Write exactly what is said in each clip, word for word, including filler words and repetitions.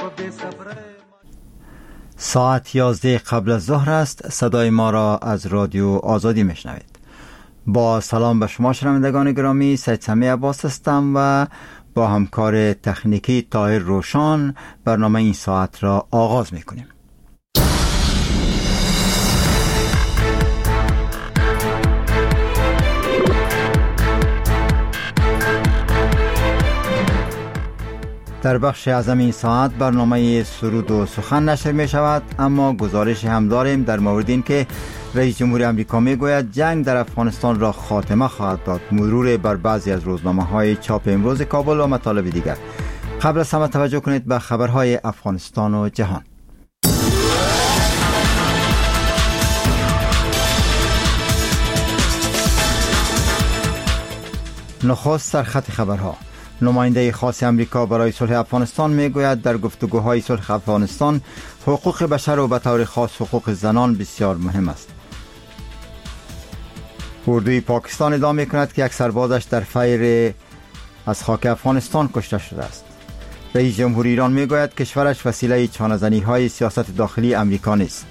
ساعت یازده قبل از ظهر است. صدای ما را از رادیو آزادی میشنوید. با سلام به شما شنوندگان گرامی، سید سمی عباس هستم و با همکار تکنیکی طاهر روشان برنامه این ساعت را آغاز میکنیم. در بخش اعظم این ساعت برنامه سرود و سخن نشر می شود، اما گزارش هم داریم در مورد این که رئیس جمهور آمریکا می گوید جنگ در افغانستان را خاتمه خواهد داد. مرور بر بعضی از روزنامه های چاپ امروز کابل و مطالب دیگر. قبل از همه توجه کنید به خبرهای افغانستان و جهان. نخست سرخط خبرها. نماینده خاص امریکا برای صلح افغانستان میگوید در گفتگوهای صلح افغانستان حقوق بشر و به طور خاص حقوق زنان بسیار مهم است. اردوی پاکستان ادعا میکند که یک سربازش در فیر از خاک افغانستان کشته شده است. رئیس جمهور ایران میگوید کشورش وسیله چانه‌زنی های سیاست داخلی امریکا نیست.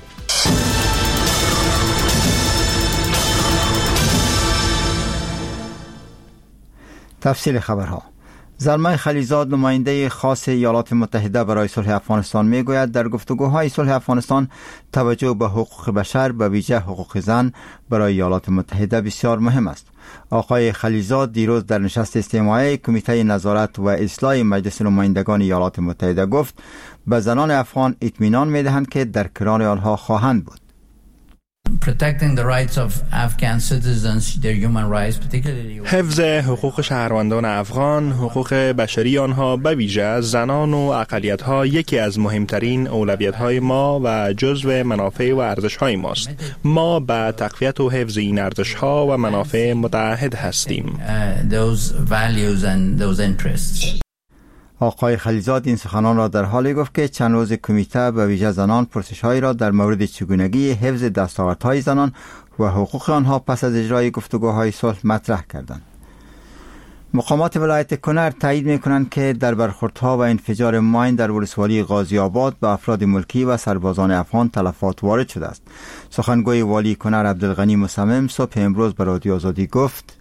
تفصیل خبرها. زلمه خلیزاد نماینده خاص ایالات متحده برای صلح افغانستان میگوید در گفتگوهای صلح افغانستان توجه به حقوق بشر به ویژه حقوق زن برای ایالات متحده بسیار مهم است. آقای خلیزاد دیروز در نشست استماعی کمیته نظارت و اصلاح مجلس نمایندگان ایالات متحده گفت به زنان افغان اطمینان میدهند که در کنار آنها خواهند بود. Protecting the rights of Afghan citizens, their human rights, particularly حفظ حقوق شهروندان افغان، حقوق بشری آنها به ویژه زنان و اقلیت‌ها یکی از مهمترین اولویت‌های ما و جزو منافع و ارزش‌های ماست. ما به تقویت و حفظ این ارزش‌ها و منافع متعهد هستیم. uh, those values and those interests. آقای خلیزاد این سخنان را در حالی گفت که چند روز کمیته به ویژه زنان پرسش‌هایی را در مورد چگونگی حفظ دستاوردهای زنان و حقوق آنها پس از اجرای گفتگوهای صلح مطرح کردند. مقامات ولایت کنر تایید می‌کنند که در برخوردها و انفجار ماین در ولسوالی غازی آباد به افراد ملکی و سربازان افغان تلفات وارد شده است. سخنگوی والی کنر عبدالغنی مصمم صبح امروز به رادیو آزادی گفت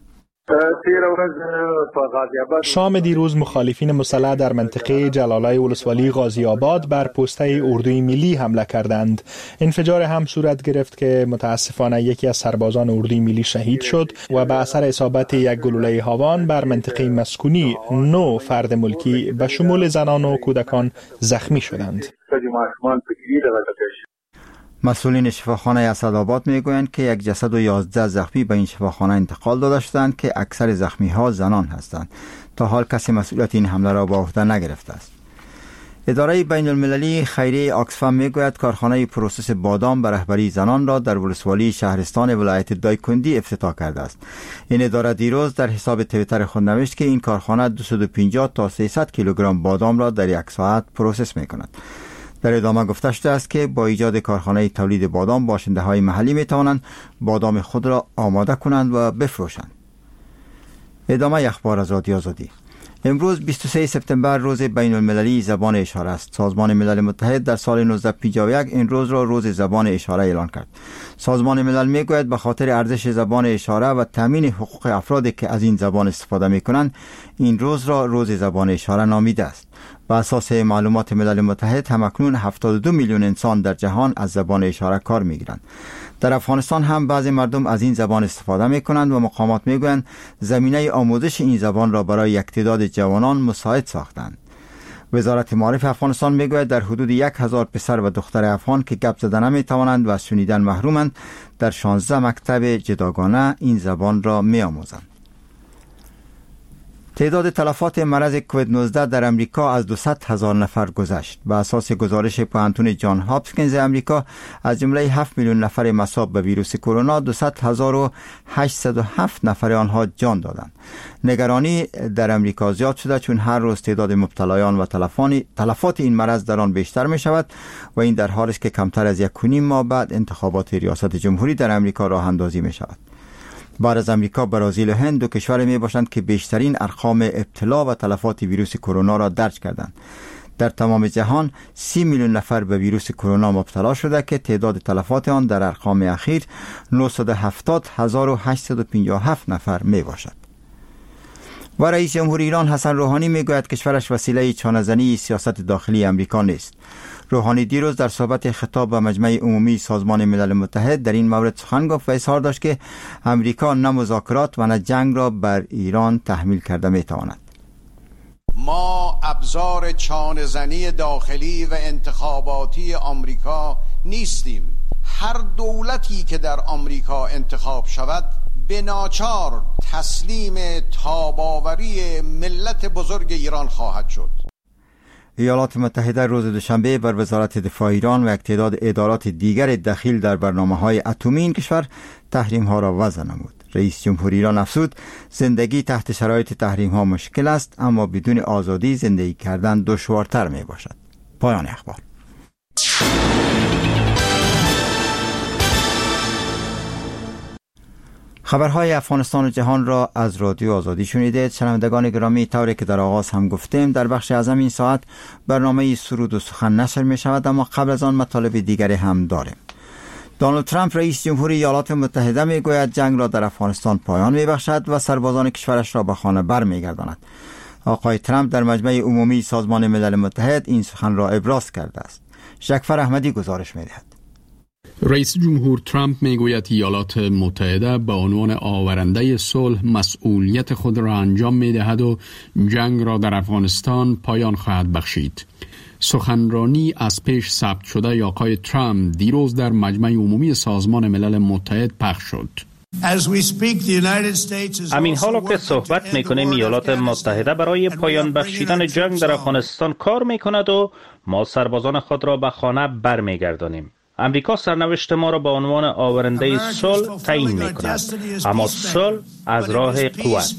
شام دیروز مخالفین مسلح در منطقه جلالای ولسوالی غازی آباد بر پسته اردوی ملی حمله کردند. انفجار هم صورت گرفت که متاسفانه یکی از سربازان اردوی ملی شهید شد و به اثر اصابت یک گلوله هاوان بر منطقه مسکونی نو فرد ملکی به شمول زنان و کودکان زخمی شدند. مسئولین شفاخانه اسدآباد میگویند که یک جسد و یازده زخمی به این شفاخانه انتقال داده شدند که اکثر زخمی ها زنان هستند. تا حال کسی مسئولیت این حمله را به عهده نگرفته است. اداره بین المللی خیریه آکسفام میگوید کارخانه پروسس بادام به رهبری زنان را در ولسوالی شهرستان ولایت دایکندی افتتاح کرده است. این اداره دیروز در حساب توییتر خود نوشت که این کارخانه دویست و پنجاه تا سیصد کیلوگرم بادام را در یک ساعت پروسس میکند. در ادامه گفته شده است که با ایجاد کارخانه تولید بادام باشنده های محلی می توانند بادام خود را آماده کنند و بفروشند. ادامه اخبار از رادیو آزادی. امروز بیست و سوم سپتامبر روز بین المللی زبان اشاره است. سازمان ملل متحد در سال نوزده پنجاه و یک این روز را روز زبان اشاره اعلان کرد. سازمان ملل میگوید به خاطر ارزش زبان اشاره و تامین حقوق افرادی که از این زبان استفاده می کنند این روز را روز زبان اشاره نامیده است. بر اساس معلومات ملل متحد همکنون هفتاد و دو میلیون انسان در جهان از زبان اشاره کار میگیرند. در افغانستان هم بعضی مردم از این زبان استفاده می کنند و مقامات می گویند زمینه آموزش این زبان را برای یک تعداد جوانان مساعد ساختند. وزارت معارف افغانستان می گوید در حدود یک هزار پسر و دختر افغان که گپ زدن نمی توانند و از شنیدن محرومند در شانزده مکتب جداگانه این زبان را می آموزند. تعداد تلفات مرض کووید نوزده در امریکا از دویست هزار نفر گذشت. به اساس گزارش پوهنتون جان هاپکینز امریکا از جمله هفت میلیون نفر مصاب به ویروس کرونا دویست هزار و هشتصد و هفت نفر آنها جان دادند. نگرانی در امریکا زیاد شده چون هر روز تعداد مبتلایان و تلفات این مرض در آن بیشتر می شود و این در حالی است که کمتر از یک و نیم ماه بعد انتخابات ریاست جمهوری در امریکا راه اندازی می شود. بعد از امریکا، برزیل و هند دو کشور می باشند که بیشترین ارقام ابتلا و تلفات ویروس کرونا را درج کردند. در تمام جهان سی میلیون نفر به ویروس کرونا مبتلا شده که تعداد تلفات آن در ارقام اخیر نهصد و هفتاد هزار و هشتصد و پنجاه و هفت نفر می باشد. و رئیس جمهور ایران حسن روحانی می گوید کشورش وسیله چانه‌زنی سیاست داخلی امریکا نیست. روحانی دیروز در صحبت خطاب به مجمع عمومی سازمان ملل متحد در این مورد سخن گفت و اظهار داشت که امریکا نه مذاکرات و نه جنگ را بر ایران تحمیل کرده می تواند. ما ابزار چانه‌زنی داخلی و انتخاباتی آمریکا نیستیم. هر دولتی که در آمریکا انتخاب شود به ناچار تسلیم تاباوری ملت بزرگ ایران خواهد شد. ایالات متحده روز دوشنبه بر وزارت دفاع ایران و یک تعداد ادارات دیگر دخیل در برنامه‌های اتمی این کشور تحریم‌ها را وضع نمود. رئیس جمهور ایران افزود زندگی تحت شرایط تحریم‌ها مشکل است، اما بدون آزادی زندگی کردن دشوارتر می باشد. پایان اخبار. خبرهای افغانستان و جهان را از رادیو آزادی شنیدید. شنوندگان گرامی، طوری که در آغاز هم گفتیم در بخش اعظم این ساعت برنامه سرود و سخن نشر می شود، اما قبل از آن مطالب دیگری هم داریم. دونالد ترامپ رئیس جمهور ایالات متحده می گوید جنگ را در افغانستان پایان می بخشد و سربازان کشورش را به خانه بر می گرداند. آقای ترامپ در مجمع عمومی سازمان ملل متحد این سخن را ابراز کرده است. شکفر احمدی گزارش می دهد. رئیس جمهور ترامپ میگوید ایالات متحده به عنوان آورنده صلح مسئولیت خود را انجام میدهد و جنگ را در افغانستان پایان خواهد بخشید. سخنرانی از پیش ثبت شده آقای ترامپ دیروز در مجمع عمومی سازمان ملل متحد پخش شد. همین حالا که صحبت میکنیم ایالات متحده برای پایان بخشیدن جنگ در افغانستان کار میکند و ما سربازان خود را به خانه برمیگردانیم. امریکا سرنوشت ما را به عنوان آورنده صلح تعیین میکند، اما صلح از راه قوت.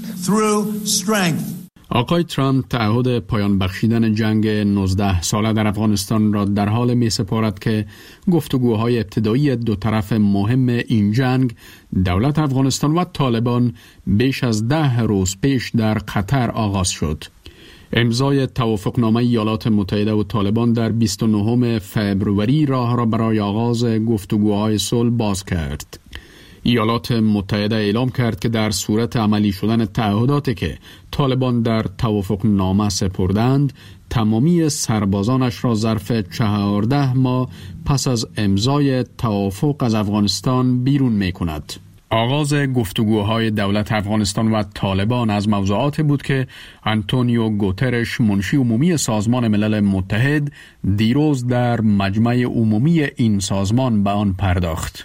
آقای ترامپ تعهد پایان بخشیدن جنگ نوزده ساله در افغانستان را در حال می سپارد که گفتگوهای ابتدایی دو طرف مهم این جنگ دولت افغانستان و طالبان بیش از ده روز پیش در قطر آغاز شد. امضای توافقنامه ایالات متحده و طالبان در بیست و نهم فوریه راه را برای آغاز گفتگوهای صلح باز کرد. ایالات متحده اعلام کرد که در صورت عملی شدن تعهداتی که طالبان در توافقنامه سپردند، تمامی سربازانش را ظرف چهارده ماه پس از امضای توافق از افغانستان بیرون می کند. آغاز گفتگوهای دولت افغانستان و طالبان از موضوعاتی بود که آنتونیو گوترش منشی عمومی سازمان ملل متحد دیروز در مجمع عمومی این سازمان به آن پرداخت.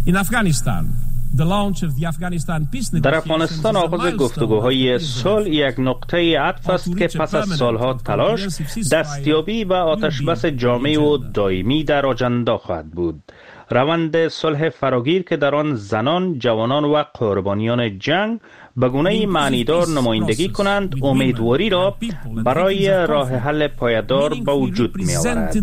در افغانستان آغاز گفتگوهای صلح یک نقطه عطف است که پس از سالها تلاش دستیابی و آتشبس جامع و دائمی در آجنده خواهد بود. روند صلح فراگیر که در آن زنان، جوانان و قربانیان جنگ به گونه‌ای معنیدار نمایندگی کنند، امیدواری را برای راه حل پایدار به وجود می آورد.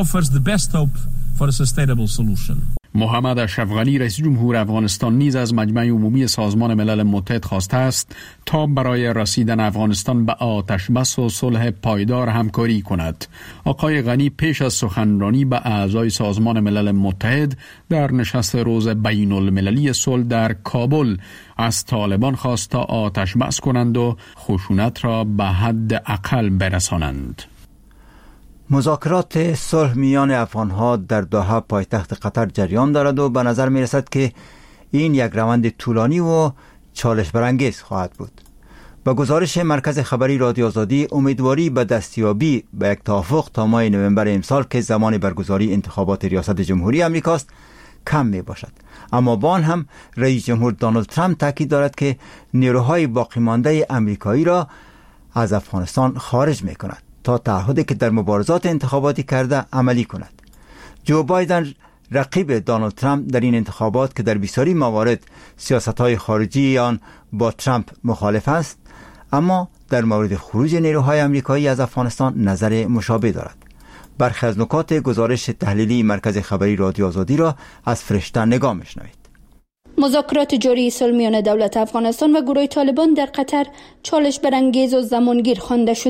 محمد اشرف غنی رئیس جمهور افغانستان نیز از مجمع عمومی سازمان ملل متحد خواسته است تا برای رسیدن افغانستان به آتشبس و صلح پایدار همکاری کند. آقای غنی پیش از سخنرانی به اعضای سازمان ملل متحد در نشست روز بین المللی صلح در کابل از طالبان خواست تا آتشبس کنند و خشونت را به حد اقل برسانند. مذاکرات صلح میان افغانها در دوحه پایتخت قطر جریان دارد و به نظر می رسد که این یک روند طولانی و چالش برانگیز خواهد بود. با گزارش مرکز خبری رادیو آزادی، امیدواری به دستیابی به یک توافق تا ماه نوامبر امسال که زمان برگزاری انتخابات ریاست جمهوری امریکاست کم می باشد. اما با آن هم رئیس جمهور دونالد ترامپ تاکید دارد که نیروهای باقی مانده امریکایی را از افغانستان خارج می کند تا تعهدی که در مبارزات انتخاباتی کرده عملی کند. جو بایدن رقیب دونالد ترامپ در این انتخابات که در بسیاری موارد سیاست‌های خارجی آن با ترامپ مخالف است، اما در مورد خروج نیروهای آمریکایی از افغانستان نظر مشابه دارد. برخی از نکات گزارش تحلیلی مرکز خبری رادیو آزادی را از فرشته نگاه می‌شنوید. مذاکرات جاری صلح میان دولت افغانستان و گروه طالبان در قطر چالش برانگیز و زمانگیر خوانده شده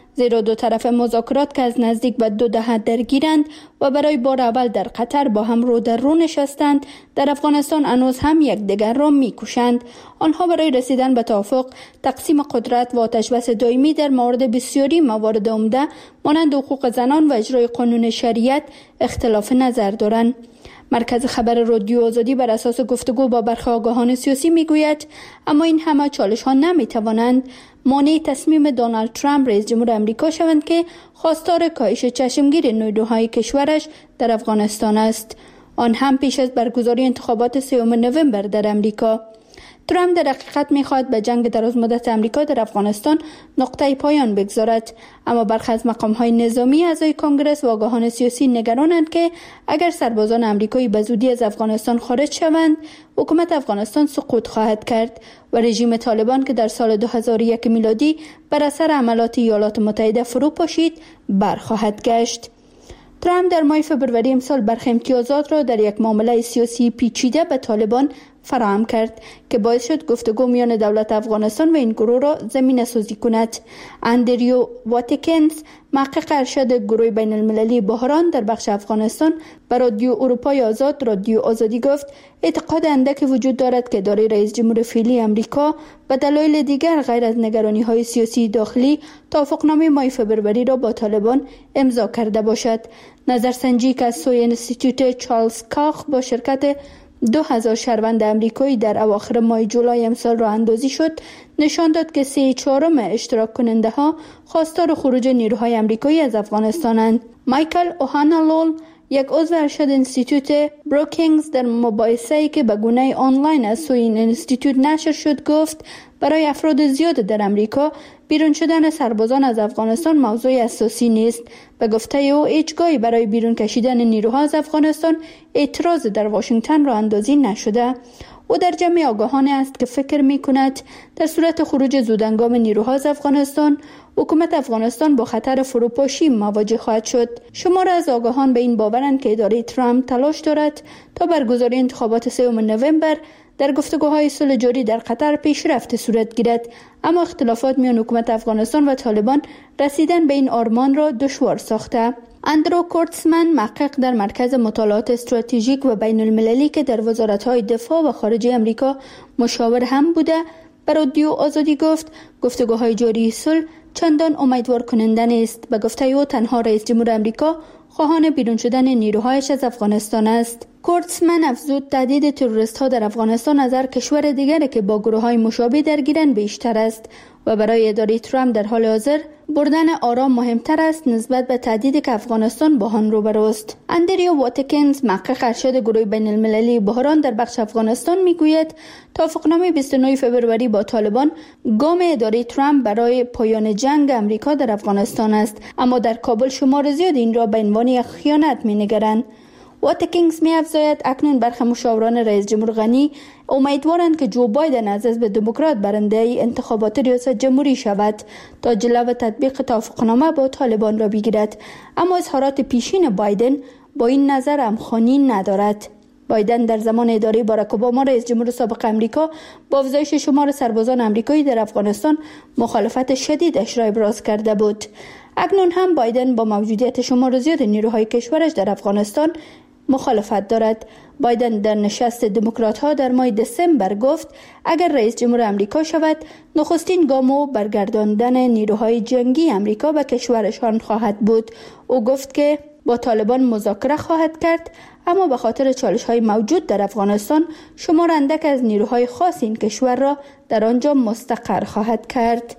زیرا دو طرف مذاکرات که از نزدیک به دو دهه درگیرند و برای بار اول در قطر با هم رو در رو نشستند، در افغانستان هنوز هم یکدیگر را می‌کشند. آنها برای رسیدن به توافق، تقسیم قدرت و آتش‌بس دائمی در مورد بسیاری موارد عمده مانند حقوق زنان و اجرای قانون شریعت اختلاف نظر دارند. مرکز خبر رادیو آزادی بر اساس گفتگو با برخی آگاهان سیاسی میگوید اما این همه چالش ها نمیتوانند مانع تصمیم دونالد ترامپ رئیس جمهور امریکا شوند که خواستار کاهش چشمگیر نیروهای کشورش در افغانستان است، آن هم پیش از برگزاری انتخابات سوم نوامبر در امریکا. ترامپ در حقیقت می‌خواهد به جنگ درازمدت امریکا در افغانستان نقطه پایان بگذارد، اما برخی از مقام‌های نظامی اعضای کنگره و آگاهان سیاسی نگرانند که اگر سربازان امریکایی به زودی از افغانستان خارج شوند، حکومت افغانستان سقوط خواهد کرد و رژیم طالبان که در سال دو هزار و یک میلادی بر اثر عملیات ایالات متحده فرو پاشید برخواهد گشت. ترامپ در ماه فوریه امسال برخی امتیازات را در یک معامله سیاسی پیچیده به طالبان فراهم کرد که باعث شد گفتگو میان دولت افغانستان و این گروه را زمینه سازی کند. اندریو واتکینز، محقق ارشد گروه بین المللی بحران در بخش افغانستان، به رادیو اروپای آزاد رادیو آزادی گفت اعتقاد اندکی وجود دارد که اداره رئیس جمهور فعلی امریکا به دلایل دیگر غیر از نگرانی‌های سیاسی داخلی توافقنامه ماه فوریه را با طالبان امضا کرده باشد. نظرسنجی که از سوی انستیتوت چارلز کاخ با شرکت دو هزار شهروند امریکایی در اواخر ماه جولای امسال راه اندازی شد نشان داد که سه چهارم اشتراک کننده ها خواستار خروج نیروهای امریکایی از افغانستانند. مایکل اوهانالول، یک عضو ارشد انستیتوت بروکینگز، در مباحثه‌ای که به گونه آنلاین از سوی این انستیتوت نشر شد گفت برای افراد زیاد در امریکا بیرون شدن سربازان از افغانستان موضوع اساسی نیست. به گفته او هیچگاهی برای بیرون کشیدن نیروها از افغانستان اعتراض در واشنگتن راه اندازی نشده. او در جمع آگاهان است که فکر می کند در صورت خروج زودهنگام نیروها از افغانستان حکومت افغانستان با خطر فروپاشی مواجه خواهد شد. شمار از آگاهان به این باورند که اداره ترامپ تلاش دارد تا برگزاری انتخابات سوم نوامبر در گفتگوهای صلح جاری در قطر پیشرفت صورت گیرد، اما اختلافات میان حکومت افغانستان و طالبان رسیدن به این آرمان را دشوار ساخته. اندرو کورتسمن، محقق در مرکز مطالعات استراتژیک و بین المللی که در وزارت‌های دفاع و خارجه امریکا مشاور هم بوده، به رادیو آزادی گفت گفتگوهای جاری صلح چندان امیدوار کننده نیست. به گفته او تنها رئیس جمهور امریکا خواهان بیرون شدن نیروهایش از افغانستان است. کورتسمن افزود تهدید تروریست ها در افغانستان از هر کشور دیگری که با گروه های مشابه درگیرند بیشتر است و برای اداره ترامپ در حال حاضر بردن آرام مهمتر است نسبت به تهدیدی که افغانستان با آن روبروست. اندریو واتکینز، محقق ارشد گروه بین المللی بحران در بخش افغانستان میگوید توافقنامه بیست و نه فوریه با طالبان گام اداره ترامپ برای پایان جنگ امریکا در افغانستان است، اما در کابل شمار زیاد این را به عنوان یک خیانت مینگرند. واتکینز می افزاید اکنون برخی مشاوران رئیس جمهور غنی امیدوارند که جو بایدن از حزب دموکرات برنده انتخابات ریاست جمهوری شود تا جلو تطبیق توافقنامه با طالبان را بگیرد، اما اظهارات پیشین بایدن با این نظر همخوانی ندارد. بایدن در زمان اداره باراک اوباما رئیس جمهور سابق امریکا با افزایش شمار سربازان امریکایی در افغانستان مخالفت شدیدش را ابراز کرده بود. اکنون هم بایدن با موجودیت شمار زیاد نیروهای کشورش در افغانستان مخالفت دارد. بایدن در نشست دموکرات‌ها در ماه دسامبر گفت اگر رئیس جمهور امریکا شود نخستین گام برگرداندن نیروهای جنگی امریکا به کشورشان خواهد بود. او گفت که با طالبان مذاکره خواهد کرد، اما به خاطر چالش‌های موجود در افغانستان شمار اندک از نیروهای خاص این کشور را در آنجا مستقر خواهد کرد.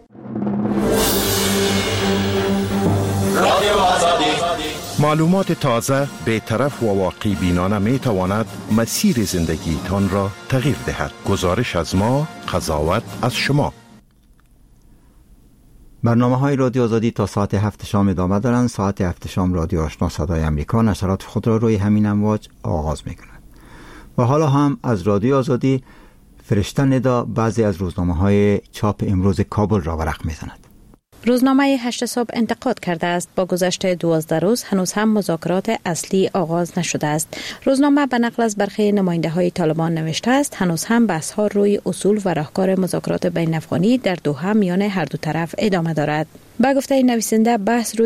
رادیو آزادی. معلومات تازه، بی‌طرف و واقعی بینانه می تواند مسیر زندگی تان را تغییر دهد. گزارش از ما، قضاوت از شما. برنامه های رادیو آزادی تا ساعت هفت شام ادامه دارند. ساعت هفت شام رادیو آشنا صدای امریکا نشرات خود را روی همین امواج آغاز می کند. و حالا هم از رادیو آزادی فرشته ندا بعضی از روزنامه های چاپ امروز کابل را ورق می زند. روزنامه هشت صبح انتقاد کرده است با گذشت دوازده روز هنوز هم مذاکرات اصلی آغاز نشده است. روزنامه به نقل از برخی نماینده های طالبان نوشته است هنوز هم بحث ها روی اصول و راهکار مذاکرات بین افغانی در دوحه میان هر دو طرف ادامه دارد. با گفته نویسنده بحث روی